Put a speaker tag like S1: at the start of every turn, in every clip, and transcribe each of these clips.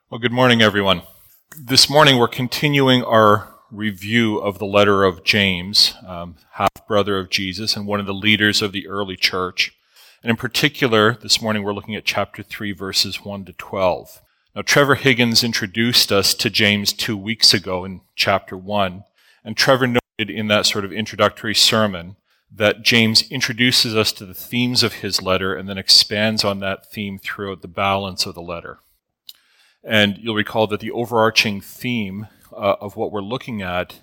S1: Well, good morning, everyone. This morning we're continuing our review of the letter of James, half-brother of Jesus and one of the leaders of the early church. And in particular, this morning we're looking at chapter 3, verses 1 to 12. Now, Trevor Higgins introduced us to James 2 weeks ago in chapter 1, and Trevor noted in that sort of introductory sermon that James introduces us to the themes of his letter and then expands on that theme throughout the balance of the letter. And you'll recall that the overarching theme of what we're looking at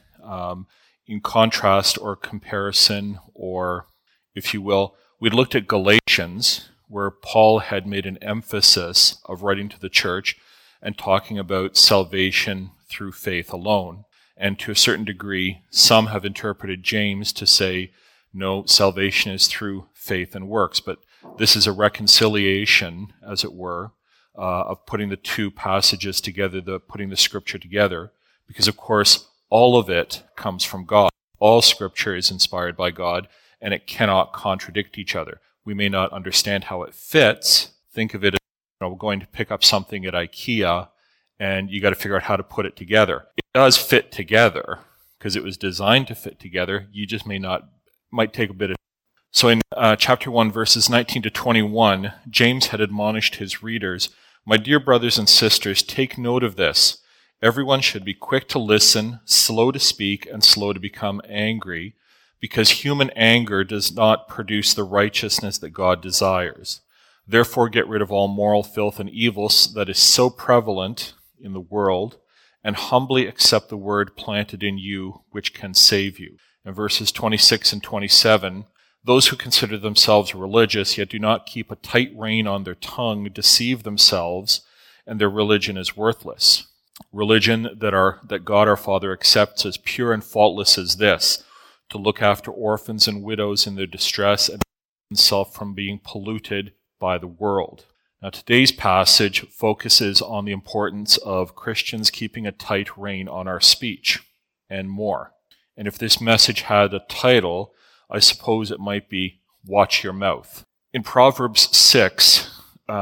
S1: in contrast or comparison, or if you will, we looked at Galatians, where Paul had made an emphasis of writing to the church and talking about salvation through faith alone. And to a certain degree, some have interpreted James to say, no, salvation is through faith and works. But this is a reconciliation, as it were, of putting the two passages together, putting the scripture together, because of course all of it comes from God. All scripture is inspired by God, and it cannot contradict each other. We may not understand how it fits. Think of it as we're going to pick up something at IKEA, and you got to figure out how to put it together. It does fit together because it was designed to fit together. You just might take a bit of. So in chapter 1, verses 19 to 21, James had admonished his readers, "My dear brothers and sisters, take note of this. Everyone should be quick to listen, slow to speak, and slow to become angry, because human anger does not produce the righteousness that God desires. Therefore get rid of all moral filth and evil that is so prevalent in the world, and humbly accept the word planted in you, which can save you." In verses 26 and 27, "Those who consider themselves religious, yet do not keep a tight rein on their tongue, deceive themselves, and their religion is worthless. Religion that God our Father accepts as pure and faultless as this, to look after orphans and widows in their distress and himself from being polluted by the world." Now, today's passage focuses on the importance of Christians keeping a tight rein on our speech and more. And if this message had a title, I suppose it might be "Watch Your Mouth." In Proverbs 6,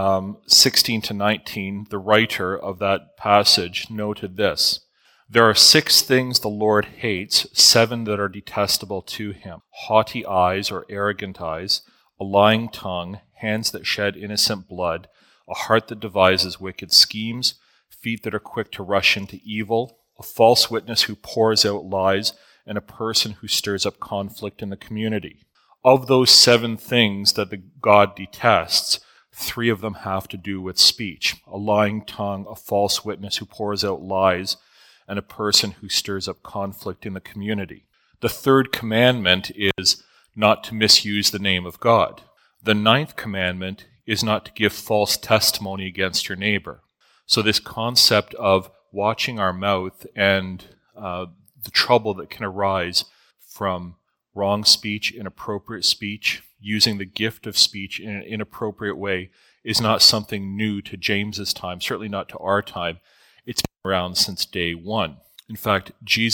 S1: 16 to 19, the writer of that passage noted this: "There are 6 things the Lord hates, 7 that are detestable to him: haughty eyes or arrogant eyes, a lying tongue, hands that shed innocent blood, a heart that devises wicked schemes, feet that are quick to rush into evil, a false witness who pours out lies, and a person who stirs up conflict in the community." Of those 7 things that God detests, 3 of them have to do with speech: a lying tongue, a false witness who pours out lies, and a person who stirs up conflict in the community. The 3rd commandment is not to misuse the name of God. The 9th commandment is not to give false testimony against your neighbor. So this concept of watching our mouth and the trouble that can arise from wrong speech, inappropriate speech, using the gift of speech in an inappropriate way is not something new to James's time, certainly not to our time. It's been around since day one. In fact,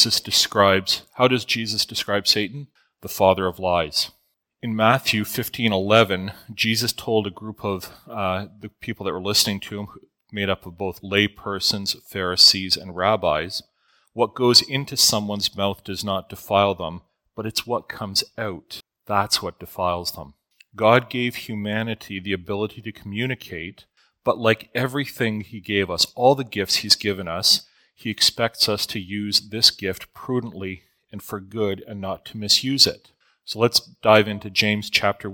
S1: how does Jesus describe Satan? The father of lies. In Matthew 15:11, Jesus told a group of the people that were listening to him, made up of both lay persons, Pharisees, and rabbis, "What goes into someone's mouth does not defile them, but it's what comes out. That's what defiles them." God gave humanity the ability to communicate, but like everything he gave us, all the gifts he's given us, he expects us to use this gift prudently and for good and not to misuse it. So let's dive into James chapter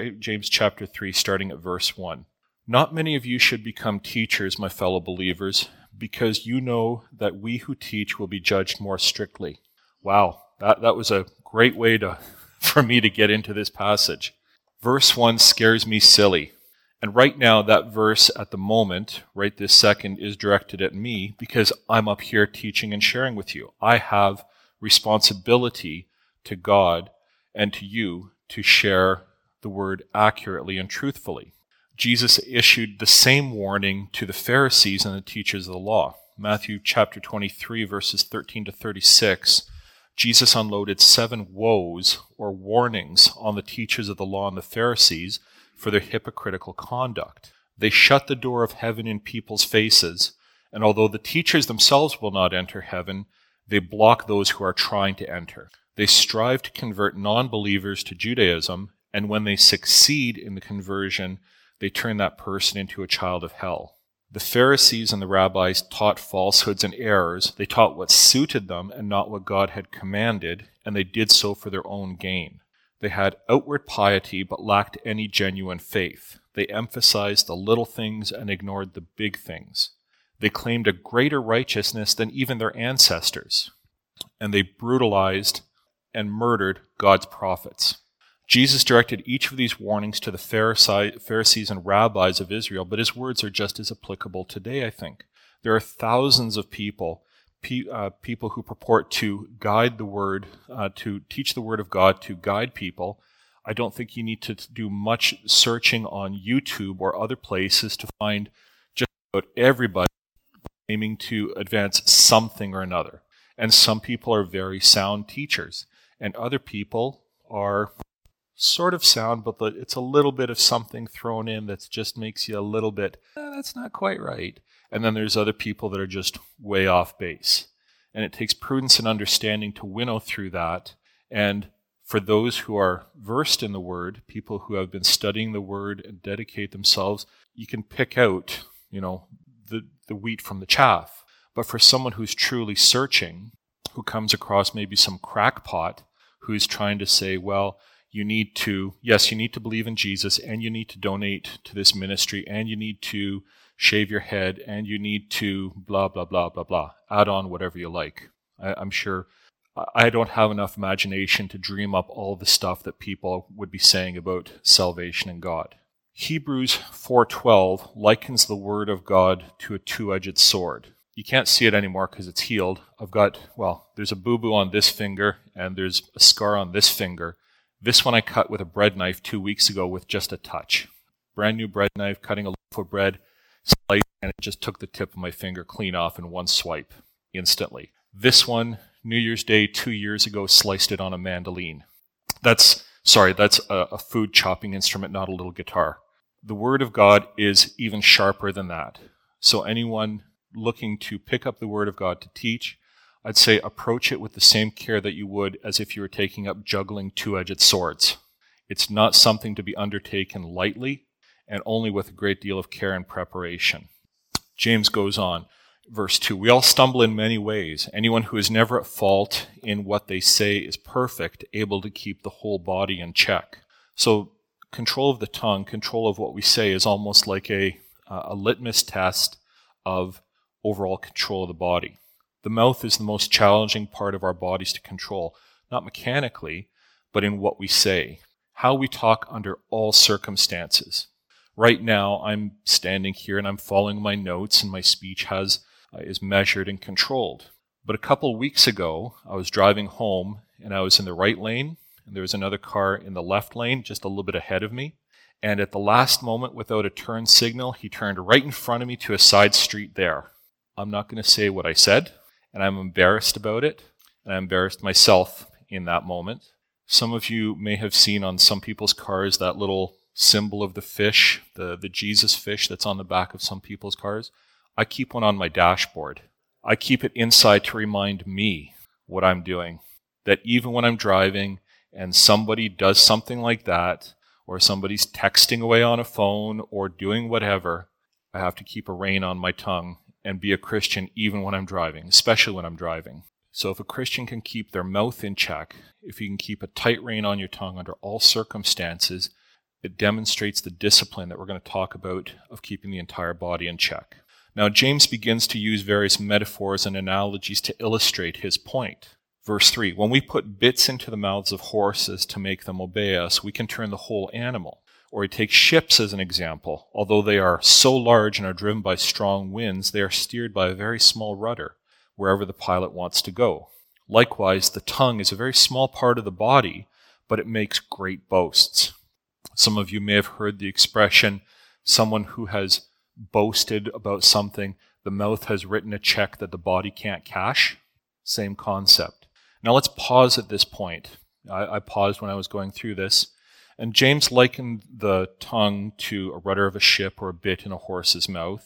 S1: 3, starting at verse 1. "Not many of you should become teachers, my fellow believers, because you know that we who teach will be judged more strictly." Wow, that was a great way for me to get into this passage. Verse 1 scares me silly. And right now, that verse at the moment, right this second, is directed at me because I'm up here teaching and sharing with you. I have responsibility to God and to you to share the word accurately and truthfully. Jesus issued the same warning to the Pharisees and the teachers of the law. Matthew chapter 23, verses 13 to 36, Jesus unloaded 7 woes or warnings on the teachers of the law and the Pharisees for their hypocritical conduct. They shut the door of heaven in people's faces And although the teachers themselves will not enter heaven, they block those who are trying to enter. They strive to convert non-believers to Judaism, and when they succeed in the conversion, they turn that person into a child of hell. The Pharisees and the rabbis taught falsehoods and errors. They taught what suited them and not what God had commanded, and they did so for their own gain. They had outward piety but lacked any genuine faith. They emphasized the little things and ignored the big things. They claimed a greater righteousness than even their ancestors, and they brutalized and murdered God's prophets. Jesus directed each of these warnings to the Pharisees and rabbis of Israel, but his words are just as applicable today, I think. There are thousands of people who purport to guide the word, to teach the word of God, to guide people. I don't think you need to do much searching on YouTube or other places to find just about everybody aiming to advance something or another. And some people are very sound teachers, and other people are sort of sound, but it's a little bit of something thrown in that just makes you a little bit, that's not quite right. And then there's other people that are just way off base. And it takes prudence and understanding to winnow through that. And for those who are versed in the Word, people who have been studying the Word and dedicate themselves, you can pick out, the wheat from the chaff. But for someone who's truly searching, who comes across maybe some crackpot who's trying to say, well, you need to believe in Jesus, and you need to donate to this ministry, and you need to shave your head, and you need to blah, blah, blah, blah, blah. Add on whatever you like. I'm sure I don't have enough imagination to dream up all the stuff that people would be saying about salvation and God. Hebrews 4:12 likens the word of God to a two-edged sword. You can't see it anymore because it's healed. There's a boo-boo on this finger, and there's a scar on this finger. This one I cut with a bread knife 2 weeks ago with just a touch. Brand new bread knife, cutting a loaf of bread, sliced, and it just took the tip of my finger clean off in one swipe, instantly. This one, New Year's Day 2 years ago, sliced it on a mandolin. That's a food chopping instrument, not a little guitar. The Word of God is even sharper than that. So anyone looking to pick up the Word of God to teach, I'd say approach it with the same care that you would as if you were taking up juggling two-edged swords. It's not something to be undertaken lightly, and only with a great deal of care and preparation. James goes on, verse 2, we all stumble in many ways. Anyone who is never at fault in what they say is perfect, able to keep the whole body in check. So control of the tongue, control of what we say is almost like a litmus test of overall control of the body. The mouth is the most challenging part of our bodies to control, not mechanically, but in what we say, how we talk under all circumstances. Right now, I'm standing here and I'm following my notes, and my speech is measured and controlled. But a couple weeks ago, I was driving home, and I was in the right lane, and there was another car in the left lane, just a little bit ahead of me. And at the last moment, without a turn signal, he turned right in front of me to a side street there. I'm not going to say what I said, and I'm embarrassed about it, and I embarrassed myself in that moment. Some of you may have seen on some people's cars that little symbol of the fish, the Jesus fish that's on the back of some people's cars. I keep one on my dashboard. I keep it inside to remind me what I'm doing. That even when I'm driving and somebody does something like that, or somebody's texting away on a phone or doing whatever, I have to keep a rein on my tongue and be a Christian even when I'm driving, especially when I'm driving. So if a Christian can keep their mouth in check, if you can keep a tight rein on your tongue under all circumstances, it demonstrates the discipline that we're going to talk about of keeping the entire body in check. Now, James begins to use various metaphors and analogies to illustrate his point. Verse 3, when we put bits into the mouths of horses to make them obey us, we can turn the whole animal. Or he takes ships as an example. Although they are so large and are driven by strong winds, they are steered by a very small rudder, wherever the pilot wants to go. Likewise, the tongue is a very small part of the body, but it makes great boasts. Some of you may have heard the expression, someone who has boasted about something, the mouth has written a check that the body can't cash. Same concept. Now let's pause at this point. I paused when I was going through this. And James likened the tongue to a rudder of a ship or a bit in a horse's mouth.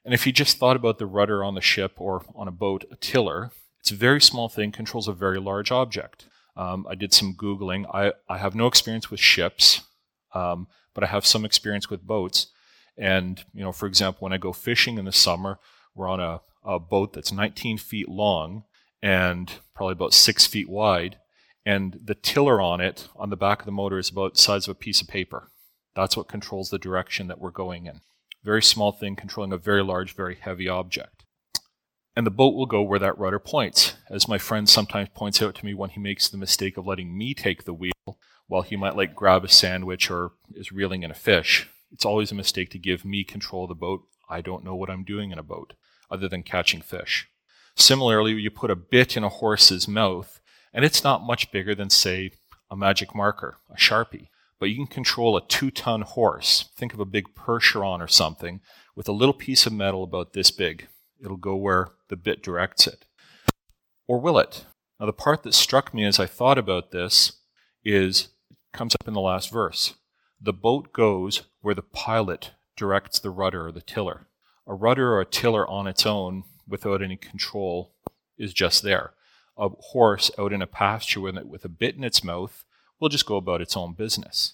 S1: And if you just thought about the rudder on the ship or on a boat, a tiller, it's a very small thing, controls a very large object. I did some Googling. I have no experience with ships, but I have some experience with boats. And, for example, when I go fishing in the summer, we're on a boat that's 19 feet long and probably about 6 feet wide. And the tiller on it, on the back of the motor, is about the size of a piece of paper. That's what controls the direction that we're going in. Very small thing controlling a very large, very heavy object. And the boat will go where that rudder points. As my friend sometimes points out to me when he makes the mistake of letting me take the wheel while he might grab a sandwich or is reeling in a fish. It's always a mistake to give me control of the boat. I don't know what I'm doing in a boat other than catching fish. Similarly, you put a bit in a horse's mouth, and it's not much bigger than, say, a magic marker, a Sharpie. But you can control a 2-ton horse. Think of a big Percheron or something with a little piece of metal about this big. It'll go where the bit directs it. Or will it? Now, the part that struck me as I thought about this comes up in the last verse. The boat goes where the pilot directs the rudder or the tiller. A rudder or a tiller on its own, without any control, is just there. A horse out in a pasture with a bit in its mouth will just go about its own business.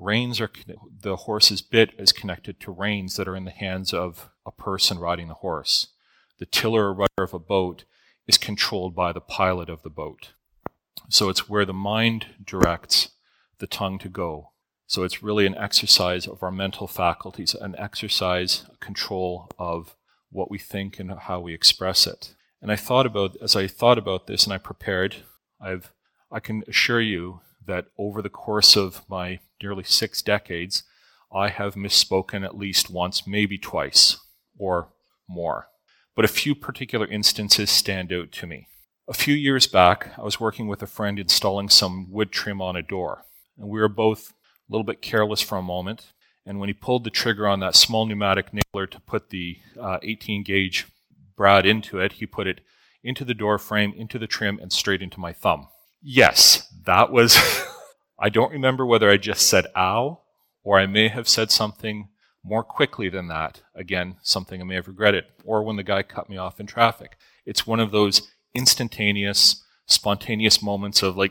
S1: The horse's bit is connected to reins that are in the hands of a person riding the horse. The tiller or rudder of a boat is controlled by the pilot of the boat. So it's where the mind directs the tongue to go. So it's really an exercise of our mental faculties, an exercise, a control of what we think and how we express it. And as I thought about this and I prepared, I can assure you that over the course of my nearly 6 decades, I have misspoken at least once, maybe twice, or more. But a few particular instances stand out to me. A few years back, I was working with a friend installing some wood trim on a door, and we were both a little bit careless for a moment, and when he pulled the trigger on that small pneumatic nailer to put the 18-gauge brad into it, he put it into the door frame, into the trim, and straight into my thumb. Yes, that was... I don't remember whether I just said ow, or I may have said something more quickly than that. Again, something I may have regretted, or when the guy cut me off in traffic. It's one of those instantaneous, spontaneous moments of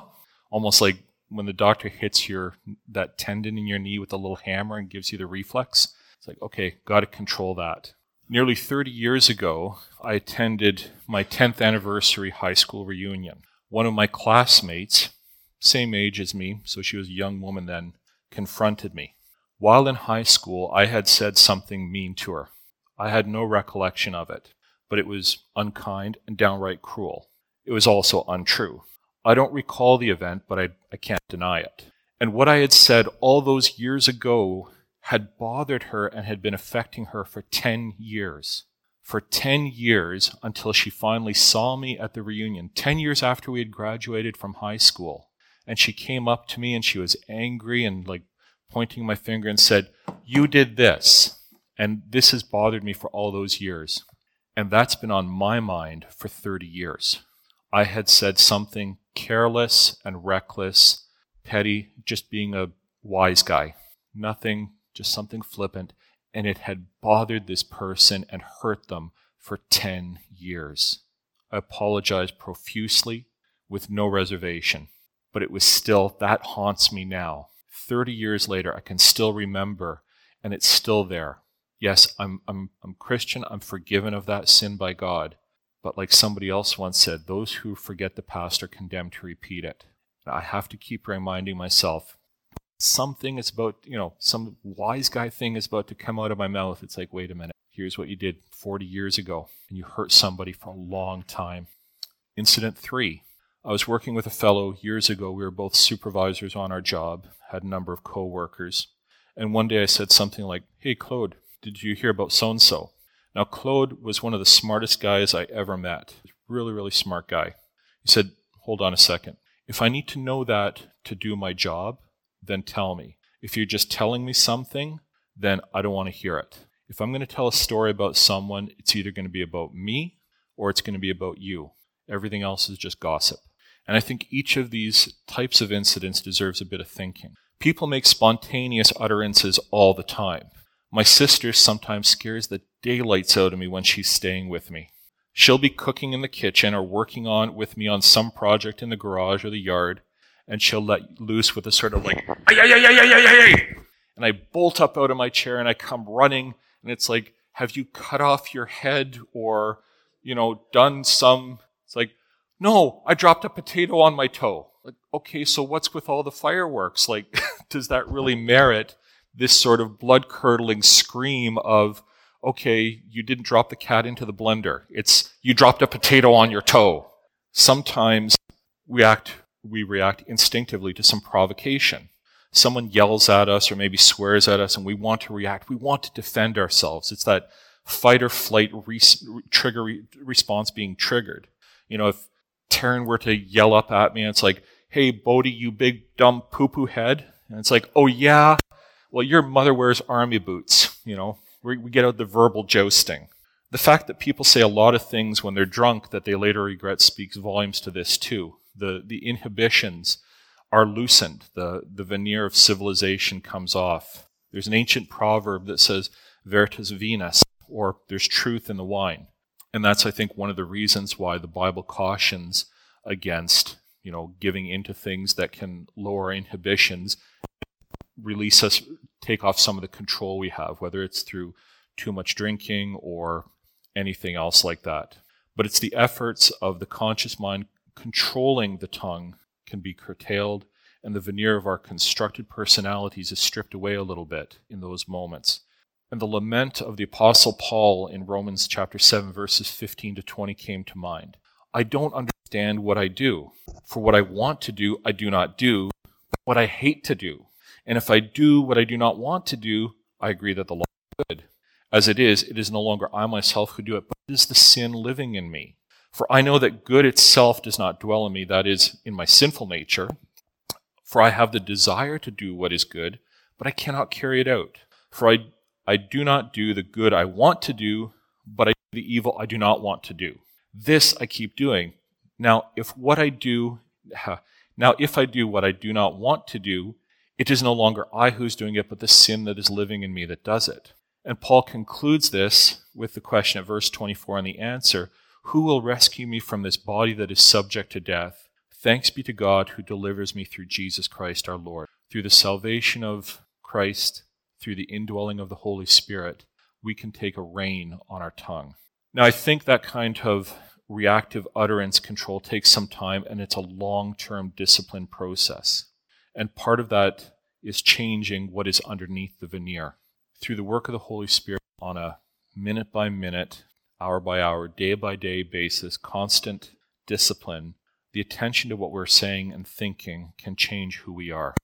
S1: almost like when the doctor hits that tendon in your knee with a little hammer and gives you the reflex. It's like, okay, got to control that. Nearly 30 years ago, I attended my 10th anniversary high school reunion. One of my classmates, same age as me, so she was a young woman then, confronted me. While in high school, I had said something mean to her. I had no recollection of it, but it was unkind and downright cruel. It was also untrue. I don't recall the event, but I can't deny it. And what I had said all those years ago had bothered her and had been affecting her for 10 years. For 10 years, until she finally saw me at the reunion, 10 years after we had graduated from high school. And she came up to me and she was angry and pointing my finger and said, "You did this." And this has bothered me for all those years. And that's been on my mind for 30 years. I had said something careless and reckless, petty, just being a wise guy. Nothing, just something flippant. And it had bothered this person and hurt them for 10 years. I apologize profusely with no reservation. But it was still, that haunts me now. 30 years later, I can still remember, and it's still there. Yes, I'm Christian. I'm forgiven of that sin by God. But like somebody else once said, those who forget the past are condemned to repeat it. And I have to keep reminding myself, something is about, some wise guy thing is about to come out of my mouth. It's like, wait a minute, here's what you did 40 years ago, and you hurt somebody for a long time. Incident 3. I was working with a fellow years ago. We were both supervisors on our job, had a number of co-workers. And one day I said something like, "Hey, Claude, did you hear about so-and-so?" Now, Claude was one of the smartest guys I ever met. Really, really smart guy. He said, "Hold on a second. If I need to know that to do my job, then tell me. If you're just telling me something, then I don't want to hear it. If I'm going to tell a story about someone, it's either going to be about me or it's going to be about you. Everything else is just gossip." And I think each of these types of incidents deserves a bit of thinking. People make spontaneous utterances all the time, My sister sometimes scares the daylights out of me when she's staying with me. She'll be cooking in the kitchen or working with me on some project in the garage or the yard, and she'll let loose with a sort of like, ay, ay, ay, ay, ay, ay, ay. And I bolt up out of my chair and I come running, and it's like, have you cut off your head or, done some, it's like, no, I dropped a potato on my toe. Like, okay, so what's with all the fireworks? Like, does that really merit this sort of blood-curdling scream of, okay, you didn't drop the cat into the blender. It's, you dropped a potato on your toe. Sometimes we react instinctively to some provocation. Someone yells at us or maybe swears at us and we want to react. We want to defend ourselves. It's that fight or flight trigger response being triggered. If Taryn were to yell up at me and it's like, hey, Bodie, you big dumb poo-poo head. And it's like, oh yeah, well, your mother wears army boots. We get out the verbal jousting. The fact that people say a lot of things when they're drunk that they later regret speaks volumes to this too. The inhibitions are loosened. The veneer of civilization comes off. There's an ancient proverb that says, veritas vinus, or there's truth in the wine. And that's, I think, one of the reasons why the Bible cautions against, giving into things that can lower inhibitions, release us, take off some of the control we have, whether it's through too much drinking or anything else like that. But it's the efforts of the conscious mind controlling the tongue can be curtailed, and the veneer of our constructed personalities is stripped away a little bit in those moments. And the lament of the Apostle Paul in Romans chapter 7, verses 15 to 20 came to mind. I don't understand what I do. For what I want to do, I do not do, but what I hate to do. And if I do what I do not want to do, I agree that the law is good. As it is no longer I myself who do it, but it is the sin living in me. For I know that good itself does not dwell in me, that is, in my sinful nature. For I have the desire to do what is good, but I cannot carry it out. For I do not do the good I want to do, but I do the evil I do not want to do. This I keep doing. Now, if I do what I do not want to do, it is no longer I who is doing it, but the sin that is living in me that does it. And Paul concludes this with the question at verse 24 and the answer, who will rescue me from this body that is subject to death? Thanks be to God who delivers me through Jesus Christ our Lord. Through the salvation of Christ, through the indwelling of the Holy Spirit, we can take a rein on our tongue. Now, I think that kind of reactive utterance control takes some time, and it's a long-term discipline process. And part of that is changing what is underneath the veneer. Through the work of the Holy Spirit on a minute-by-minute, hour-by-hour, day-by-day basis, constant discipline, the attention to what we're saying and thinking can change who we are.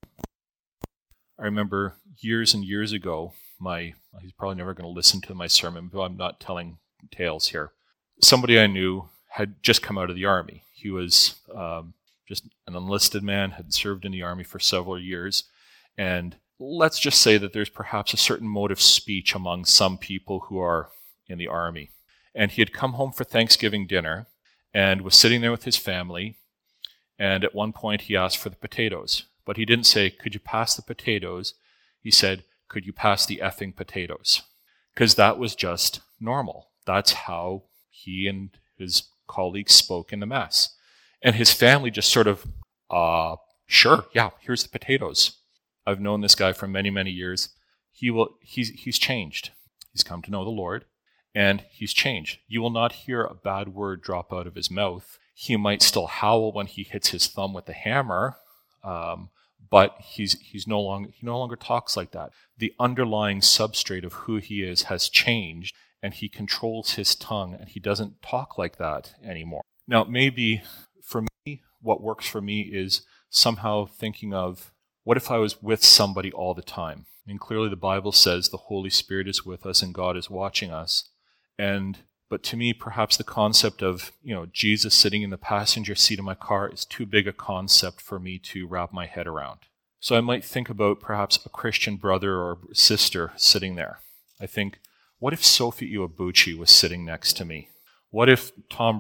S1: I remember years and years ago, he's probably never going to listen to my sermon, but I'm not telling tales here. Somebody I knew had just come out of the army. He was just an enlisted man, had served in the army for several years, and let's just say that there's perhaps a certain mode of speech among some people who are in the army. And he had come home for Thanksgiving dinner and was sitting there with his family, and at one point he asked for the potatoes. But he didn't say, could you pass the potatoes? He said, could you pass the effing potatoes? Because that was just normal. That's how he and his colleagues spoke in the mess. And his family just sort of, sure, yeah, here's the potatoes. I've known this guy for many, many years. He's changed. He's come to know the Lord, and he's changed. You will not hear a bad word drop out of his mouth. He might still howl when he hits his thumb with the hammer, but he no longer talks like that. The underlying substrate of who he is has changed, and he controls his tongue, and he doesn't talk like that anymore. Now, maybe for me, what works for me is somehow thinking of, what if I was with somebody all the time? I mean, clearly the Bible says the Holy Spirit is with us and God is watching us. But to me, perhaps the concept of, Jesus sitting in the passenger seat of my car is too big a concept for me to wrap my head around. So I might think about perhaps a Christian brother or sister sitting there. I think, what if Sophie Iwabuchi was sitting next to me? What if Tom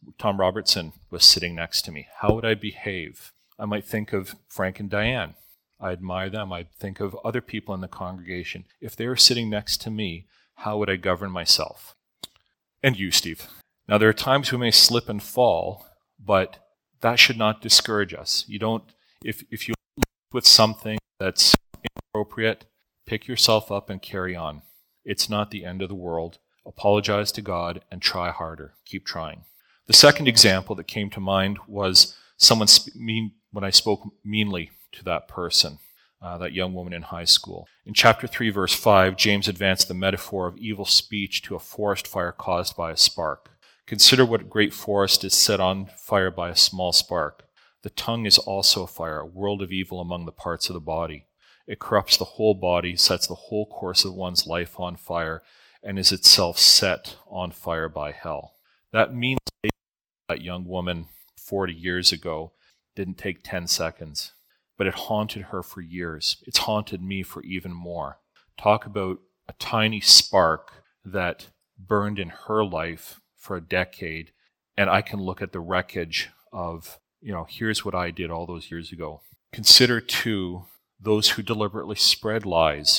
S1: Robertson was sitting next to me? How would I behave? I might think of Frank and Diane. I admire them. I think of other people in the congregation. If they were sitting next to me, how would I govern myself? And you, Steve. Now, there are times we may slip and fall, but that should not discourage us. You don't, if you live with something that's inappropriate, pick yourself up and carry on. It's not the end of the world. Apologize to God and try harder. Keep trying. The second example that came to mind was when I spoke meanly to that person, that young woman in high school. In chapter 3, verse 5, James advanced the metaphor of evil speech to a forest fire caused by a spark. Consider what a great forest is set on fire by a small spark. The tongue is also a fire, a world of evil among the parts of the body. It corrupts the whole body, sets the whole course of one's life on fire, and is itself set on fire by hell. That means that young woman 40 years ago didn't take 10 seconds, but it haunted her for years. It's haunted me for even more. Talk about a tiny spark that burned in her life for a decade, and I can look at the wreckage of, here's what I did all those years ago. Consider, too, those who deliberately spread lies,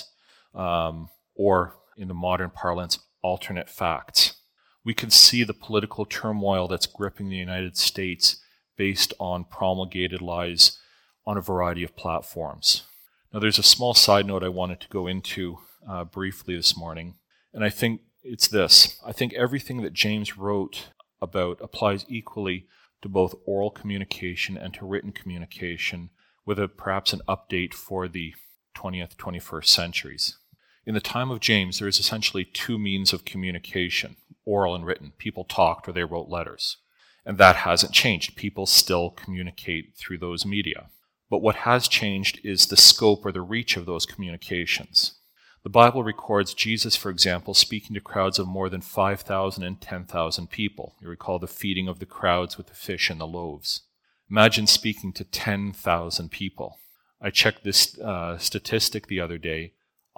S1: or in the modern parlance, alternate facts. We can see the political turmoil that's gripping the United States based on promulgated lies on a variety of platforms. Now, there's a small side note I wanted to go into briefly this morning, and I think it's this. I think everything that James wrote about applies equally to both oral communication and to written communication, with perhaps an update for the 20th, 21st centuries. In the time of James, there is essentially two means of communication, oral and written. People talked or they wrote letters. And that hasn't changed. People still communicate through those media. But what has changed is the scope or the reach of those communications. The Bible records Jesus, for example, speaking to crowds of more than 5,000 and 10,000 people. You recall the feeding of the crowds with the fish and the loaves. Imagine speaking to 10,000 people. I checked this statistic the other day.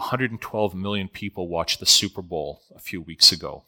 S1: 112 million people watched the Super Bowl a few weeks ago.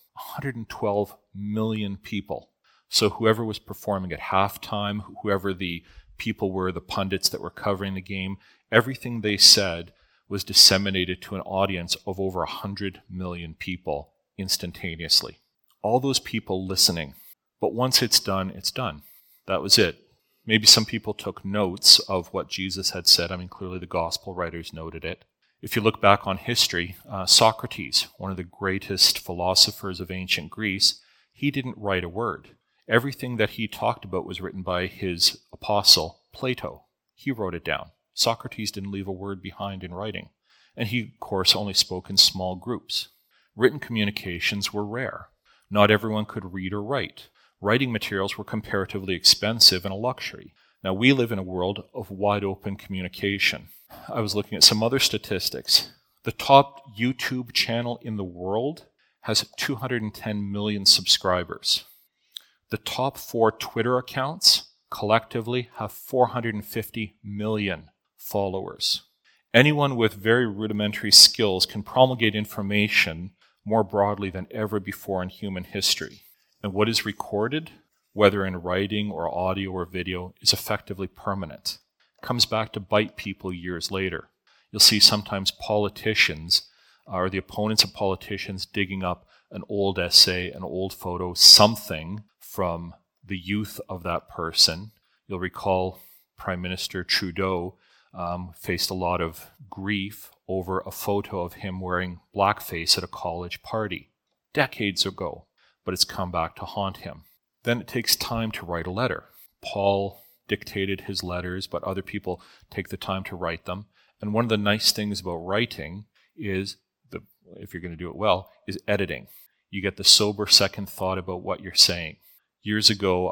S1: 112 million people. So whoever was performing at halftime, whoever the people were, the pundits that were covering the game, everything they said was disseminated to an audience of over 100 million people instantaneously. All those people listening. But once it's done, it's done. That was it. Maybe some people took notes of what Jesus had said. I mean, clearly the gospel writers noted it. If you look back on history, Socrates, one of the greatest philosophers of ancient Greece, he didn't write a word. Everything that he talked about was written by his apostle, Plato. He wrote it down. Socrates didn't leave a word behind in writing. And he, of course, only spoke in small groups. Written communications were rare. Not everyone could read or write. Writing materials were comparatively expensive and a luxury. Now, we live in a world of wide open communication. I was looking at some other statistics. The top YouTube channel in the world has 210 million subscribers. The top 4 Twitter accounts collectively have 450 million followers. Anyone with very rudimentary skills can promulgate information more broadly than ever before in human history. And what is recorded, whether in writing or audio or video, is effectively permanent. It comes back to bite people years later. You'll see sometimes politicians or the opponents of politicians digging up an old essay, an old photo, something from the youth of that person. You'll recall Prime Minister Trudeau faced a lot of grief over a photo of him wearing blackface at a college party decades ago, but it's come back to haunt him. Then it takes time to write a letter. Paul dictated his letters, but other people take the time to write them. And one of the nice things about writing is, if you're going to do it well, is editing. You get the sober second thought about what you're saying. Years ago,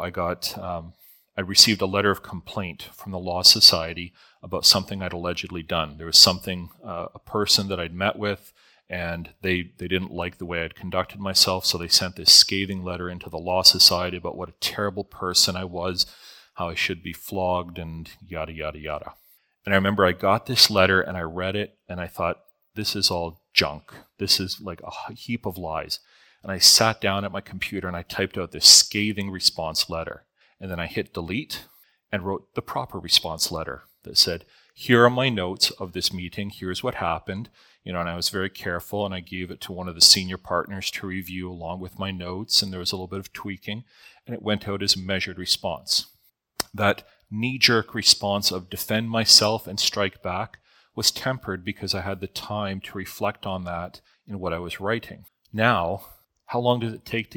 S1: I received a letter of complaint from the Law Society about something I'd allegedly done. There was something, a person that I'd met with, and they didn't like the way I'd conducted myself, so they sent this scathing letter into the Law Society about what a terrible person I was, how I should be flogged, and yada, yada, yada. And I remember I got this letter, and I read it, and I thought, this is all junk. This is like a heap of lies. And I sat down at my computer, and I typed out this scathing response letter. And then I hit delete and wrote the proper response letter that said, here are my notes of this meeting. Here's what happened. And I was very careful, and I gave it to one of the senior partners to review along with my notes, and there was a little bit of tweaking, and it went out as a measured response. That knee-jerk response of defend myself and strike back was tempered because I had the time to reflect on that in what I was writing. Now, how long does it take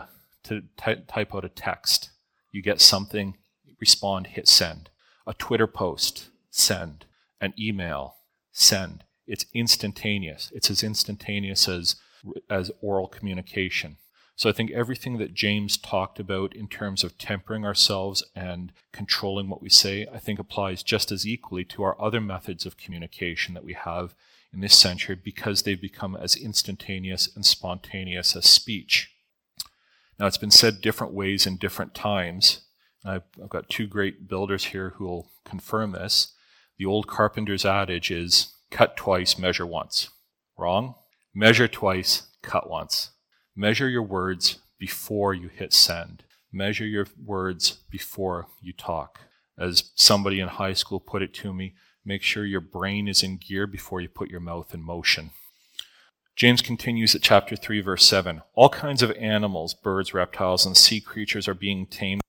S1: to type out a text? You get something, respond, hit send. A Twitter post, send. An email, send. It's instantaneous. It's as instantaneous as oral communication. So I think everything that James talked about in terms of tempering ourselves and controlling what we say, I think applies just as equally to our other methods of communication that we have in this century, because they've become as instantaneous and spontaneous as speech. Now, it's been said different ways in different times. I've got two great builders here who will confirm this. The old carpenter's adage is, cut twice, measure once. Wrong? Measure twice, cut once. Measure your words before you hit send. Measure your words before you talk. As somebody in high school put it to me, make sure your brain is in gear before you put your mouth in motion. James continues at chapter 3, verse 7. All kinds of animals, birds, reptiles, and sea creatures are being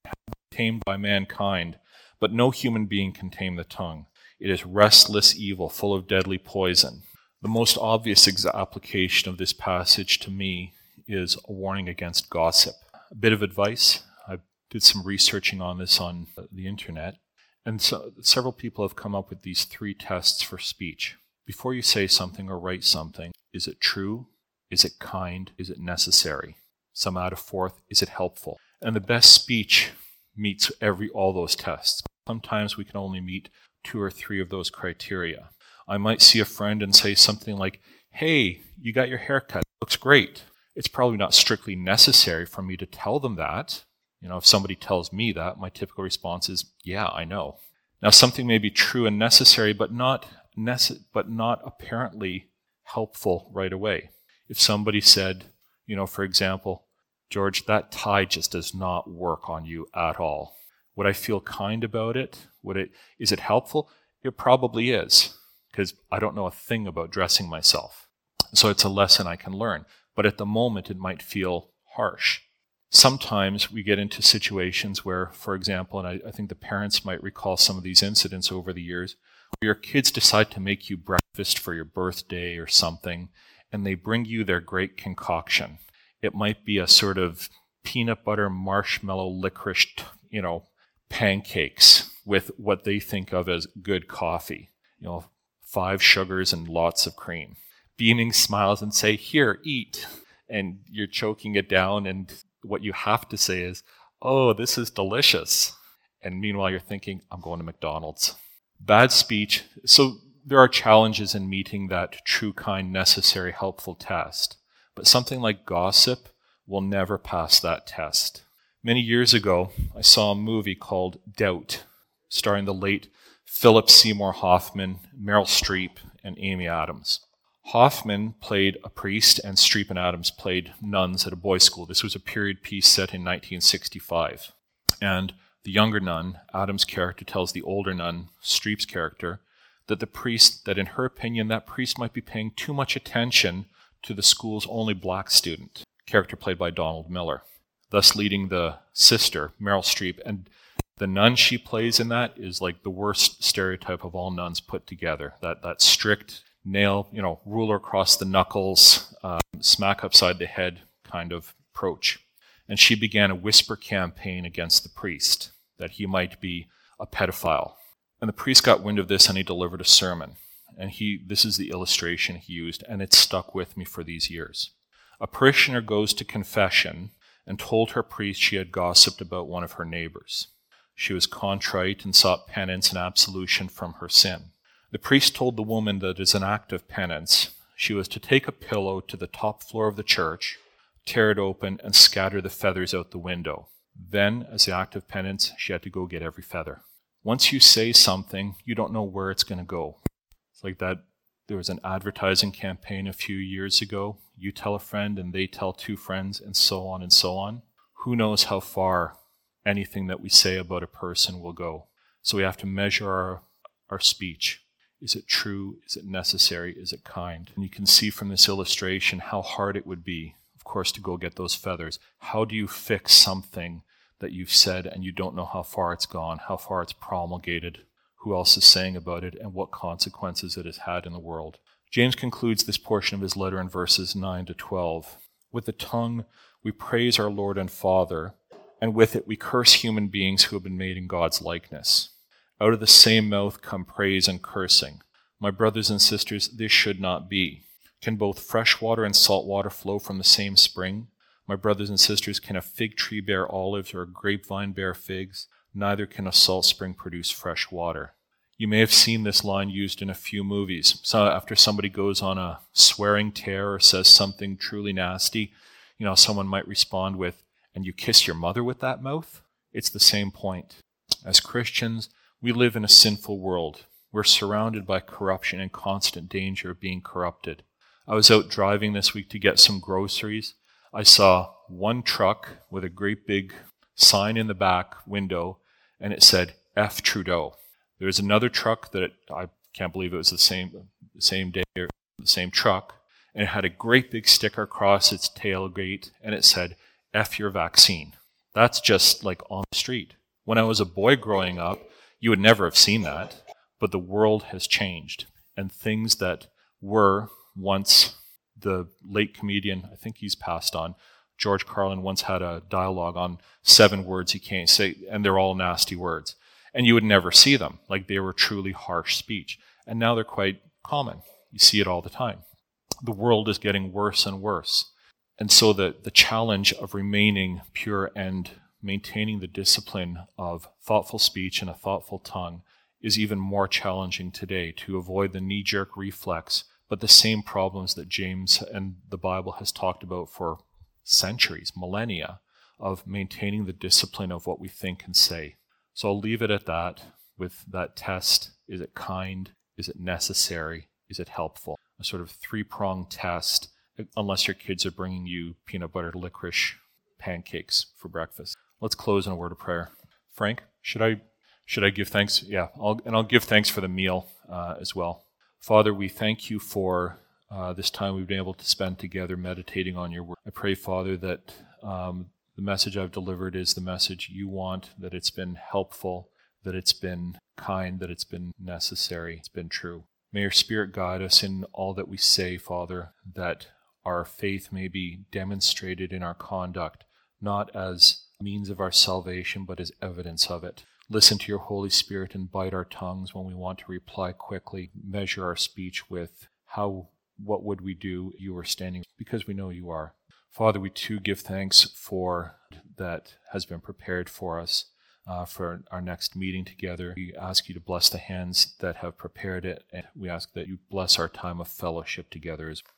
S1: tamed by mankind, but no human being can tame the tongue. It is restless evil, full of deadly poison. The most obvious application of this passage to me is a warning against gossip. A bit of advice. I did some researching on this on the internet, and so several people have come up with these 3 tests for speech. Before you say something or write something, is it true? Is it kind? Is it necessary? Some add a 4th, is it helpful? And the best speech meets all those tests. Sometimes we can only meet 2 or 3 of those criteria. I might see a friend and say something like, hey, you got your hair cut, looks great. It's probably not strictly necessary for me to tell them that. If somebody tells me that, my typical response is, yeah, I know. Now, something may be true and necessary, but not apparently helpful right away. If somebody said, for example, George, that tie just does not work on you at all. Would I feel kind about it? Is it helpful? It probably is, because I don't know a thing about dressing myself. So it's a lesson I can learn. But at the moment, it might feel harsh. Sometimes we get into situations where, for example, and I think the parents might recall some of these incidents over the years, where your kids decide to make you breakfast for your birthday or something, and they bring you their great concoction. It might be a sort of peanut butter, marshmallow, licorice, pancakes with what they think of as good coffee. 5 sugars and lots of cream. Beaming smiles and say, here, eat. And you're choking it down, and what you have to say is, oh, this is delicious. And meanwhile, you're thinking, I'm going to McDonald's. Bad speech. So there are challenges in meeting that true, kind, necessary, helpful test. But something like gossip will never pass that test. Many years ago, I saw a movie called Doubt, starring the late Philip Seymour Hoffman, Meryl Streep, and Amy Adams. Hoffman played a priest, and Streep and Adams played nuns at a boys' school. This was a period piece set in 1965. And the younger nun, Adams' character, tells the older nun, Streep's character, that in her opinion, that priest might be paying too much attention to the school's only black student, character played by Donald Miller, thus leading the sister, Meryl Streep. And the nun she plays in that is like the worst stereotype of all nuns put together. That strict, nail, ruler across the knuckles, smack upside the head kind of approach. And she began a whisper campaign against the priest, that he might be a pedophile. And the priest got wind of this, and he delivered a sermon. And this is the illustration he used, and it stuck with me for these years. A parishioner goes to confession and told her priest she had gossiped about one of her neighbors. She was contrite and sought penance and absolution from her sin. The priest told the woman that as an act of penance, she was to take a pillow to the top floor of the church, tear it open, and scatter the feathers out the window. Then, as the act of penance, she had to go get every feather. Once you say something, you don't know where it's going to go. It's like that. There was an advertising campaign a few years ago. You tell a friend, and they tell 2 friends, and so on and so on. Who knows how far anything that we say about a person will go. So we have to measure our speech. Is it true? Is it necessary? Is it kind? And you can see from this illustration how hard it would be, of course, to go get those feathers. How do you fix something that you've said and you don't know how far it's gone, how far it's promulgated, who else is saying about it, and what consequences it has had in the world? James concludes this portion of his letter in verses 9 to 12. With the tongue we praise our Lord and Father, and with it we curse human beings who have been made in God's likeness. Out of the same mouth come praise and cursing. My brothers and sisters, this should not be. Can both fresh water and salt water flow from the same spring? My brothers and sisters, can a fig tree bear olives or a grapevine bear figs? Neither can a salt spring produce fresh water. You may have seen this line used in a few movies. So after somebody goes on a swearing tear or says something truly nasty, someone might respond with, "And you kiss your mother with that mouth?" It's the same point. As Christians, we live in a sinful world. We're surrounded by corruption and constant danger of being corrupted. I was out driving this week to get some groceries. I saw one truck with a great big sign in the back window, and it said, F. Trudeau. There was another truck that I can't believe it was the same day or the same truck, and it had a great big sticker across its tailgate, and it said, F your vaccine. That's just like on the street. When I was a boy growing up, you would never have seen that, but the world has changed, and things that were once, the late comedian, I think he's passed on, George Carlin once had a dialogue on 7 words he can't say, and they're all nasty words. And you would never see them, like they were truly harsh speech. And now they're quite common. You see it all the time. The world is getting worse and worse. And so the challenge of remaining pure and maintaining the discipline of thoughtful speech and a thoughtful tongue is even more challenging today, to avoid the knee-jerk reflex, but the same problems that James and the Bible has talked about for centuries, millennia, of maintaining the discipline of what we think and say. So I'll leave it at that with that test. Is it kind? Is it necessary? Is it helpful? A sort of 3-pronged test, unless your kids are bringing you peanut butter licorice pancakes for breakfast. Let's close in a word of prayer. Frank, should I give thanks? Yeah, I'll give thanks for the meal as well. Father, we thank you for this time we've been able to spend together meditating on your word. I pray, Father, that the message I've delivered is the message you want, that it's been helpful, that it's been kind, that it's been necessary, it's been true. May your Spirit guide us in all that we say, Father, that our faith may be demonstrated in our conduct, not as means of our salvation, but as evidence of it. Listen to your Holy Spirit and bite our tongues when we want to reply quickly. Measure our speech with what would we do if you were standing, because we know you are. Father, we too give thanks for that has been prepared for us for our next meeting together. We ask you to bless the hands that have prepared it, and we ask that you bless our time of fellowship together as well.